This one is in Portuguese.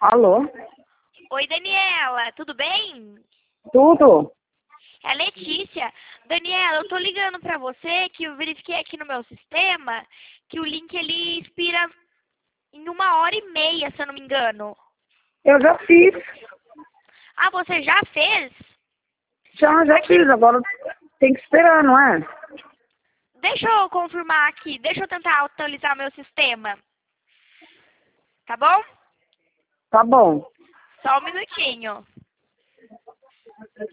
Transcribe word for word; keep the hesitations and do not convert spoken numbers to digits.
Alô? Oi, Daniela, tudo bem? Tudo? É a Letícia. Daniela, eu tô ligando pra você que eu verifiquei aqui no meu sistema que o link ele expira em uma hora e meia, se eu não me engano. Eu já fiz. Ah, você já fez? Já, já Aqui, fiz. Agora tem que esperar, não é? deixa eu confirmar aqui, deixa eu tentar atualizar meu sistema. Tá bom? Tá bom. Só um minutinho.